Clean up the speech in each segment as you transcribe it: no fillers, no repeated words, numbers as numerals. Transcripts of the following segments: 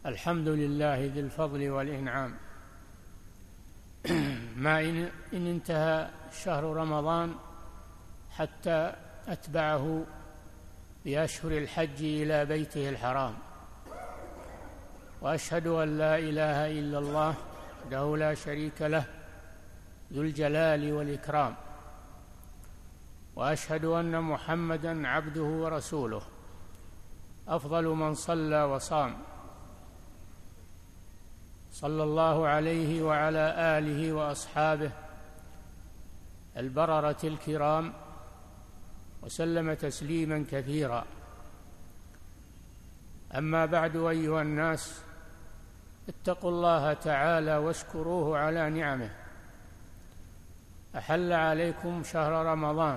الحمد لله ذي الفضل والإنعام. ما إن انتهى شهر رمضان حتى أتبعه بأشهر الحج إلى بيته الحرام، وأشهد أن لا إله إلا الله وحده لا شريك له ذو الجلال والإكرام، وأشهد أن محمدًا عبده ورسوله أفضل من صلى وصام، صلى الله عليه وعلى آله وأصحابه البررة الكرام وسلم تسليما كثيرا. أما بعد، أيها الناس، اتقوا الله تعالى واشكروه على نعمه. أحل عليكم شهر رمضان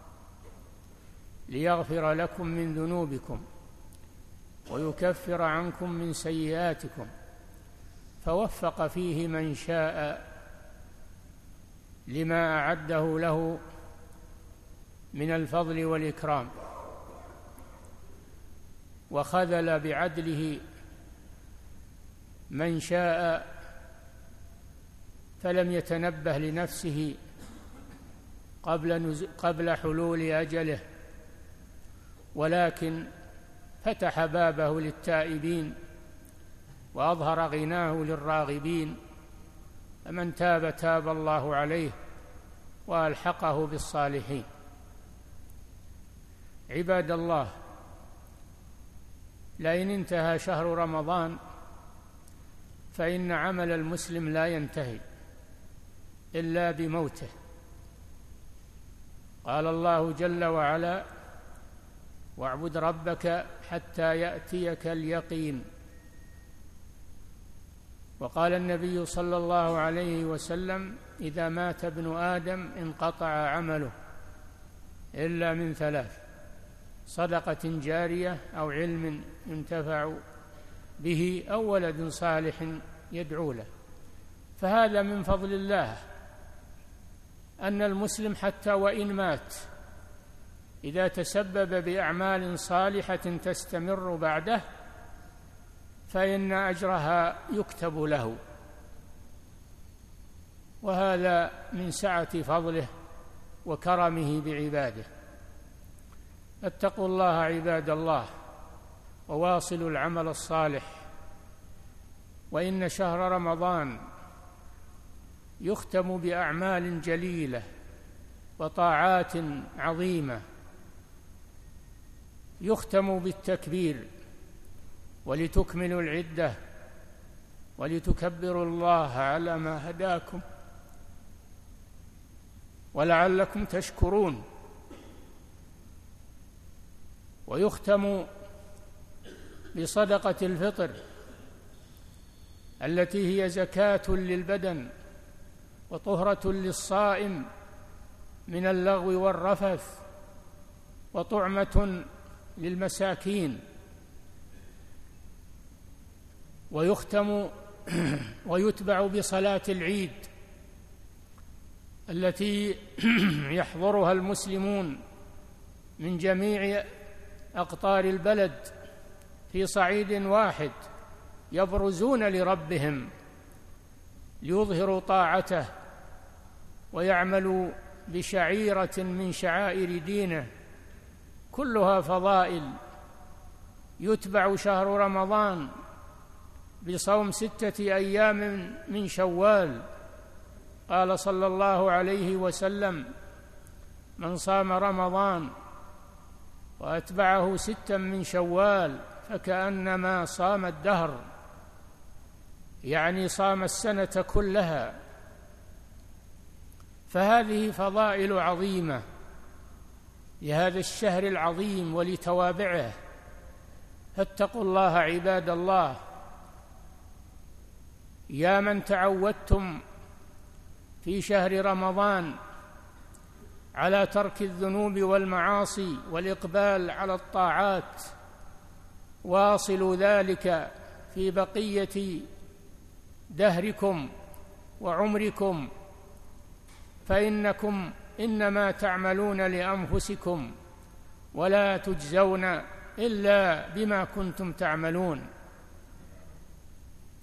ليغفر لكم من ذنوبكم ويكفر عنكم من سيئاتكم، فوفق فيه من شاء لما أعده له من الفضل والإكرام، وخذل بعدله من شاء فلم يتنبه لنفسه قبل حلول أجله، ولكن فتح بابه للتائبين وأظهر غناه للراغبين، فمن تاب تاب الله عليه وألحقه بالصالحين. عباد الله، لئن انتهى شهر رمضان فإن عمل المسلم لا ينتهي إلا بموته. قال الله جل وعلا: واعبد ربك حتى يأتيك اليقين. وقال النبي صلى الله عليه وسلم: إذا مات ابن آدم انقطع عمله إلا من ثلاث: صدقة جارية أو علم ينتفع به أو ولد صالح يدعو له. فهذا من فضل الله أن المسلم حتى وإن مات إذا تسبب بأعمال صالحة تستمر بعده فإن أجرها يكتب له، وهذا من سعة فضله وكرمه بعباده. اتقوا الله عباد الله وواصلوا العمل الصالح، وإن شهر رمضان يختم بأعمال جليلة وطاعات عظيمة. يختم بالتكبير ولتكملوا العدة ولتكبروا الله على ما هداكم ولعلكم تشكرون. ويختم بصدقة الفطر التي هي زكاة للبدن وطهرة للصائم من اللغو والرفث وطعمة للمساكين. ويختم ويتبع بصلاة العيد التي يحضرها المسلمون من جميع أقطار البلد في صعيد واحد، يبرزون لربهم ليظهروا طاعته ويعملوا بشعيرة من شعائر دينه، كلها فضائل. يتبع شهر رمضان بصوم 6 أيام من شوال. قال صلى الله عليه وسلم: من صام رمضان وأتبعه 6 من شوال فكأنما صام الدهر، يعني صام السنة كلها. فهذه فضائل عظيمة لهذا الشهر العظيم ولتوابعه. فاتقوا الله عباد الله، يا من تعودتم في شهر رمضان على ترك الذنوب والمعاصي والإقبال على الطاعات، واصلوا ذلك في بقية دهركم وعمركم، فإنكم إنما تعملون لأنفسكم ولا تجزون إلا بما كنتم تعملون.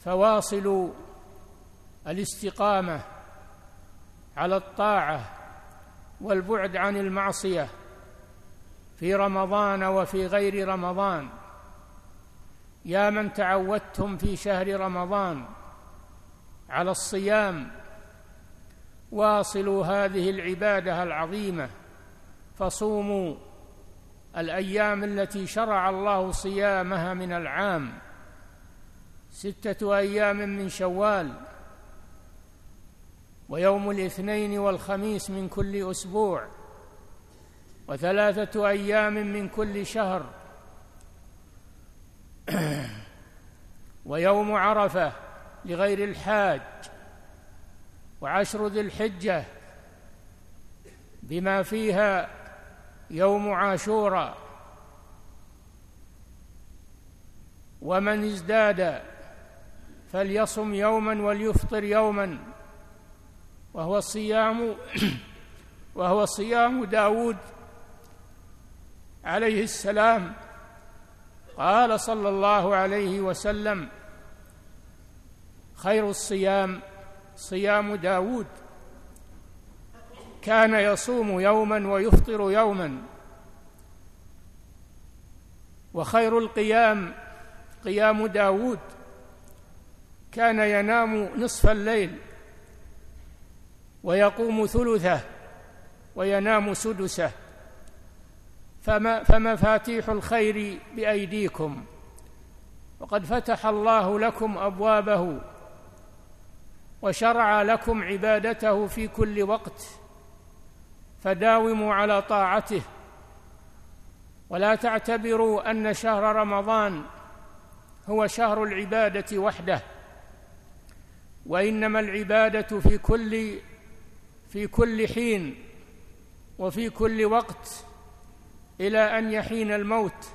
فواصلوا الاستقامة على الطاعة والبعد عن المعصية في رمضان وفي غير رمضان. يا من تعودتم في شهر رمضان على الصيام، واصلوا هذه العبادة العظيمة، فصوموا الأيام التي شرع الله صيامها من العام: 6 أيام من شوال، ويوم الاثنين والخميس من كل أسبوع، و3 أيام من كل شهر، ويوم عرفة لغير الحاج، و10 ذي الحجة بما فيها يوم عاشوراء. ومن ازداد فليصم يوما وليفطر يوما، وهو صيام داود عليه السلام. قال صلى الله عليه وسلم: خير الصيام صيام داود، كان يصوم يوما ويفطر يوما. وخير القيام قيام داود، كان ينام نصف الليل ويقوم ثلثه وينام سدسه. فمفاتيح الخير بأيديكم، وقد فتح الله لكم أبوابه وشرع لكم عبادته في كل وقت، فداوموا على طاعته. ولا تعتبروا أن شهر رمضان هو شهر العبادة وحده، وإنما العبادة في كل حين وفي كل وقت إلى أن يحين الموت.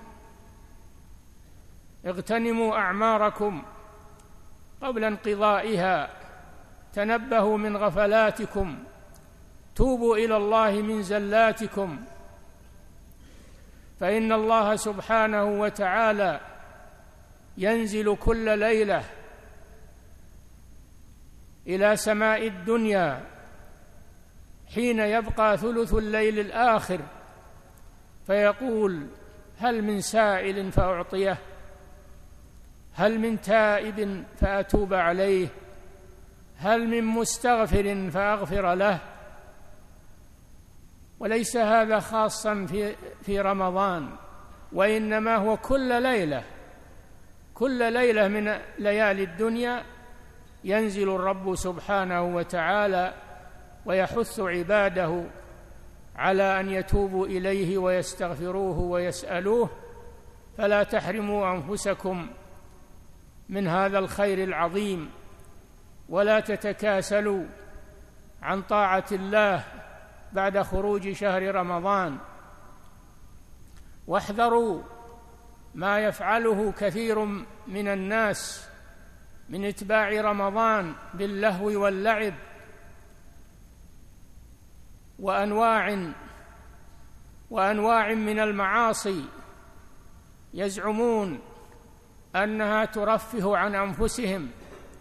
اغتنموا أعماركم قبل انقضائها، تنبهوا من غفلاتكم، توبوا إلى الله من زلاتكم، فإن الله سبحانه وتعالى ينزل كل ليلة إلى سماء الدنيا حين يبقى ثلث الليل الآخر، فيقول: هل من سائل فأعطيه؟ هل من تائب فأتوب عليه؟ هل من مستغفر فأغفر له؟ وليس هذا خاصا في رمضان، وإنما هو كل ليلة من ليالي الدنيا ينزل الرب سبحانه وتعالى ويحث عباده على أن يتوبوا إليه ويستغفروه ويسألوه. فلا تحرموا أنفسكم من هذا الخير العظيم، ولا تتكاسلوا عن طاعة الله بعد خروج شهر رمضان. واحذروا ما يفعله كثير من الناس من اتباع رمضان باللهو واللعب وأنواع من المعاصي، يزعمون أنها ترفه عن أنفسهم،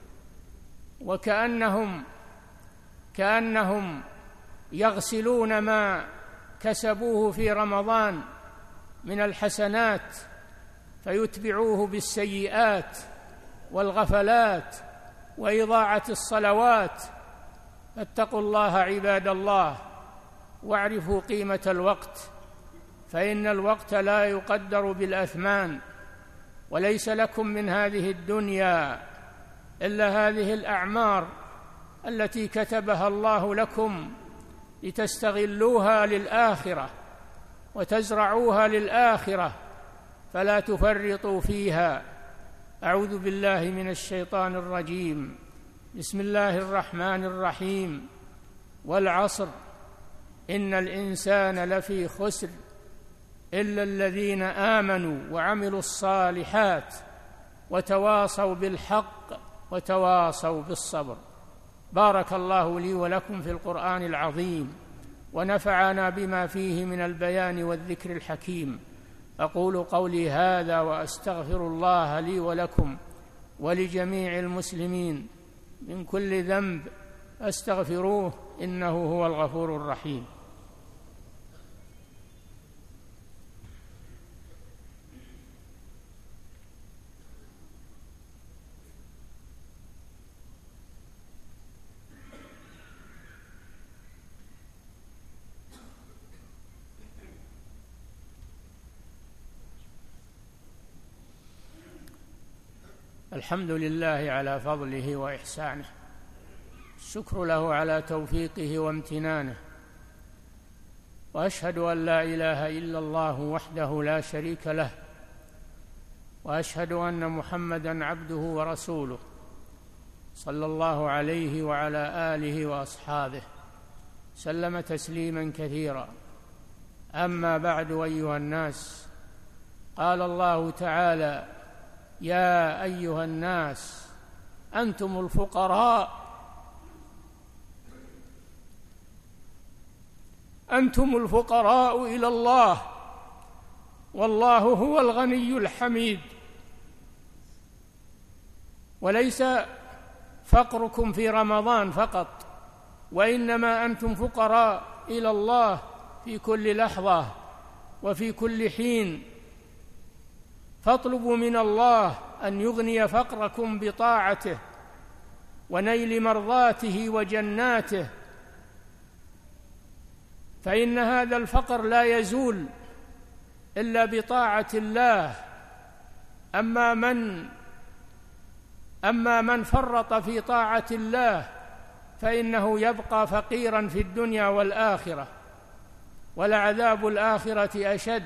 وكأنهم يغسلون ما كسبوه في رمضان من الحسنات فيتبعوه بالسيئات والغفلات وإضاعة الصلوات. فاتقوا الله عباد الله، واعرفوا قيمة الوقت، فإن الوقت لا يقدر بالأثمان، وليس لكم من هذه الدنيا إلا هذه الأعمار التي كتبها الله لكم لتستغلوها للآخرة وتزرعوها للآخرة، فلا تفرطوا فيها. أعوذ بالله من الشيطان الرجيم. بسم الله الرحمن الرحيم. والعصر إن الإنسان لفي خسر إلا الذين آمنوا وعملوا الصالحات وتواصوا بالحق وتواصوا بالصبر. بارك الله لي ولكم في القرآن العظيم، ونفعنا بما فيه من البيان والذكر الحكيم. أقول قولي هذا وأستغفر الله لي ولكم، ولجميع المسلمين من كل ذنب فاستغفروه إنه هو الغفور الرحيم. الحمد لله على فضله وإحسانه، الشكر له على توفيقه وامتنانه، وأشهد أن لا إله إلا الله وحده لا شريك له، وأشهد أن محمدًا عبده ورسوله صلى الله عليه وعلى آله وأصحابه سلم تسليمًا كثيرا. أما بعد، أيها الناس، قال الله تعالى: يا أيها الناس أنتم الفقراء إلى الله والله هو الغني الحميد. وليس فقركم في رمضان فقط، وإنما أنتم فقراء إلى الله في كل لحظة وفي كل حين. فاطلبوا من الله أن يغني فقركم بطاعته ونيل مرضاته وجناته، فإن هذا الفقر لا يزول إلا بطاعة الله. أما من فرط في طاعة الله فإنه يبقى فقيرا في الدنيا والآخرة، ولعذاب الآخرة أشد.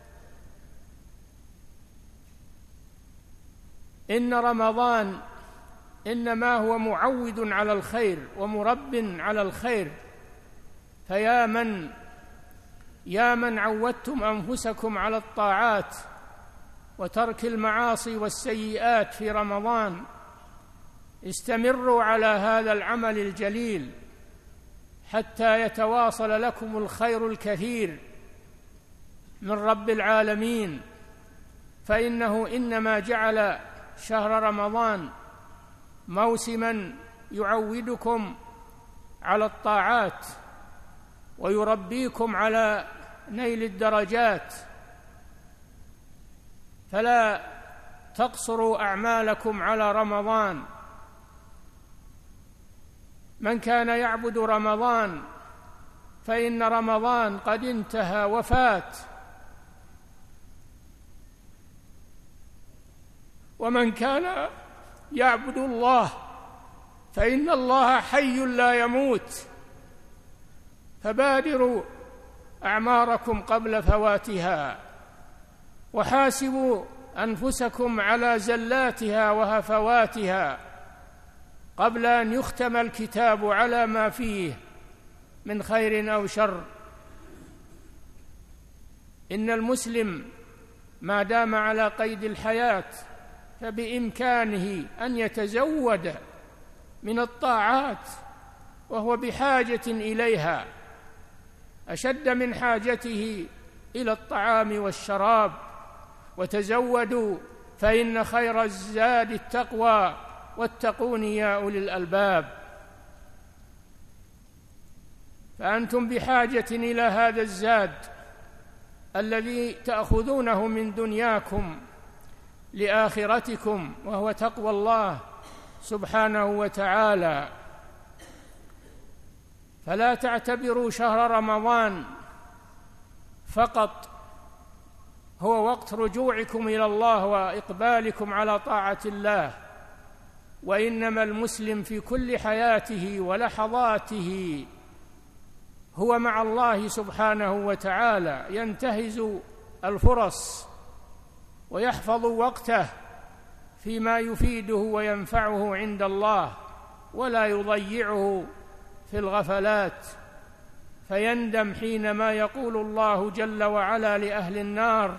إن رمضان إنما هو معود على الخير ومرب على الخير، فيا من عودتم أنفسكم على الطاعات وترك المعاصي والسيئات في رمضان، استمروا على هذا العمل الجليل حتى يتواصل لكم الخير الكثير من رب العالمين، فإنه إنما جعل شهر رمضان موسماً يعودكم على الطاعات ويربيكم على نيل الدرجات، فلا تقصروا أعمالكم على رمضان. من كان يعبد رمضان فإن رمضان قد انتهى وفات، ومن كان يعبد الله فإن الله حي لا يموت، فبادروا أعماركم قبل فواتها، وحاسبوا أنفسكم على زلاتها وهفواتها قبل أن يختم الكتاب على ما فيه من خير أو شر. إن المسلم ما دام على قيد الحياة فبإمكانه أن يتزود من الطاعات، وهو بحاجة إليها أشد من حاجته إلى الطعام والشراب. وتزودوا فإن خير الزاد التقوى واتقون يا أولي الألباب. فأنتم بحاجة إلى هذا الزاد الذي تأخذونه من دنياكم لآخرتكم، وهو تقوى الله سبحانه وتعالى. فلا تعتبروا شهر رمضان فقط هو وقت رجوعكم إلى الله وإقبالكم على طاعة الله، وإنما المسلم في كل حياته ولحظاته هو مع الله سبحانه وتعالى، ينتهز الفرص ويحفظ وقته فيما يفيده وينفعه عند الله، ولا يضيعه في الغفلات، فيندم حينما يقول الله جل وعلا لأهل النار: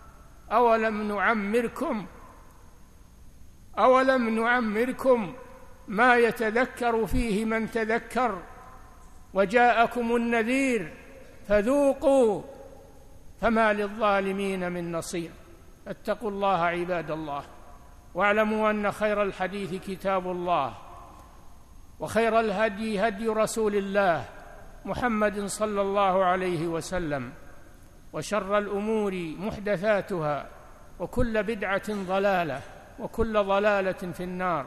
أولم نعمركم ما يتذكر فيه من تذكر وجاءكم النذير فذوقوا فما للظالمين من نصير. اتقوا الله عباد الله. واعلموا أن خير الحديث كتاب الله، وخير الهدي هدي رسول الله محمد صلى الله عليه وسلم، وشر الأمور محدثاتها، وكل بدعة ضلالة، وكل ضلالة في النار.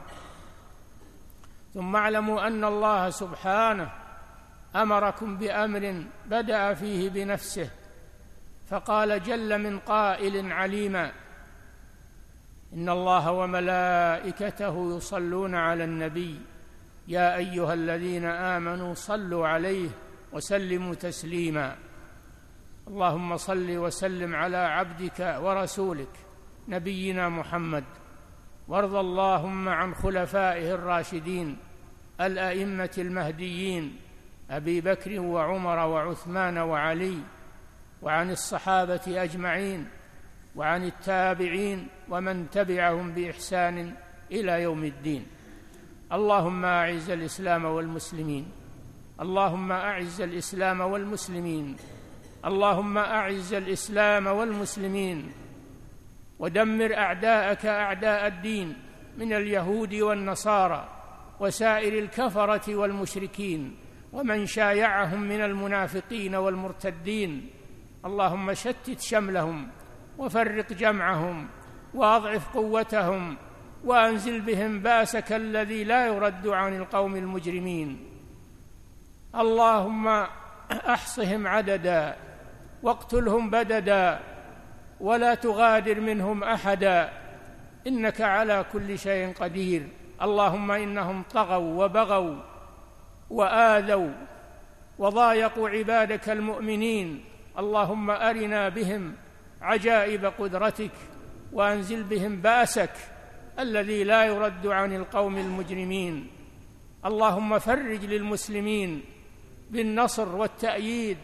ثم اعلموا أن الله سبحانه أمركم بأمر بدأ فيه بنفسه، فقال جل من قائل عليما: إن الله وملائكته يصلون على النبي يا أيها الذين آمنوا صلوا عليه وسلموا تسليما. اللهم صل وسلم على عبدك ورسولك نبينا محمد، وارض اللهم عن خلفائه الراشدين الأئمة المهديين أبي بكر وعمر وعثمان وعلي، وعن الصحابة أجمعين، وعن التابعين ومن تبعهم بإحسان إلى يوم الدين. اللهم أعز الإسلام والمسلمين، اللهم أعز الإسلام والمسلمين، اللهم أعز الإسلام والمسلمين، ودمر أعداءك أعداء الدين من اليهود والنصارى وسائر الكفرة والمشركين ومن شايعهم من المنافقين والمرتدين. اللهم شتت شملهم وفرق جمعهم وأضعف قوتهم، وأنزل بهم بأسك الذي لا يرد عن القوم المجرمين. اللهم أحصهم عددا واقتلهم بددا، ولا تغادر منهم أحدا، إنك على كل شيء قدير. اللهم إنهم طغوا وبغوا وآذوا وضايقوا عبادك المؤمنين، اللهم أرنا بهم عجائب قدرتك، وأنزل بهم بأسك الذي لا يرد عن القوم المجرمين. اللهم فرج للمسلمين بالنصر والتأييد،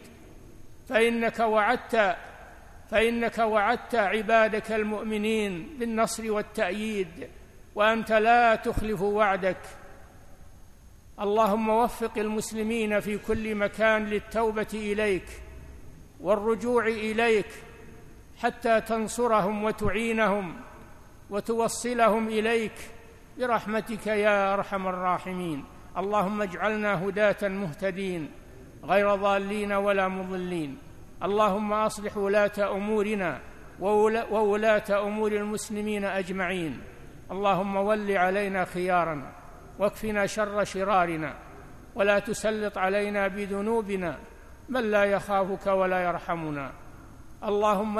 فإنك وعدت عبادك المؤمنين بالنصر والتأييد، وأنت لا تخلف وعدك. اللهم وفق المسلمين في كل مكان للتوبة إليك والرجوع إليك، حتى تنصرهم وتعينهم وتوصلهم إليك برحمتك يا أرحم الراحمين. اللهم اجعلنا هداة مهتدين غير ضالين ولا مضلين. اللهم أصلح ولاة أمورنا وولاة أمور المسلمين أجمعين. اللهم ول علينا خيارنا واكفنا شر شرارنا، ولا تسلط علينا بذنوبنا من لا يخافك ولا يرحمنا. اللهم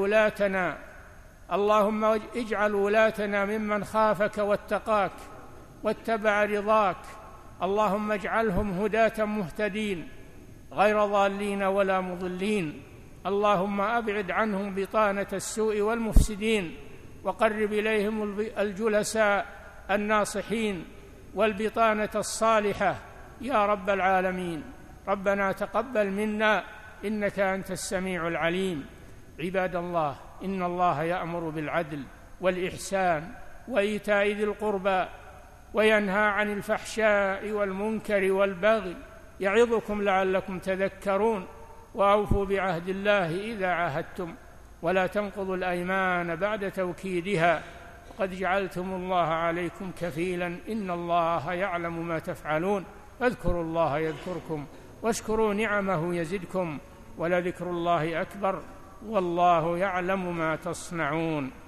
اجعل ولاتنا ممن خافك واتقاك واتبع رضاك. اللهم اجعلهم هداة مهتدين غير ضالين ولا مضلين. اللهم أبعد عنهم بطانة السوء والمفسدين، وقرب إليهم الجلساء الناصحين والبطانة الصالحة يا رب العالمين. ربنا تقبل منا إنك أنت السميع العليم. عباد الله، إن الله يأمر بالعدل والإحسان وإيتاء ذي القربى، وينهى عن الفحشاء والمنكر والبغي، يعظكم لعلكم تذكرون. وأوفوا بعهد الله إذا عاهدتم، ولا تنقضوا الأيمان بعد توكيدها، وقد جعلتم الله عليكم كفيلا، إن الله يعلم ما تفعلون. فاذكروا الله يذكركم، واشكروا نعمه يزدكم، ولذكر الله أكبر، والله يعلم ما تصنعون.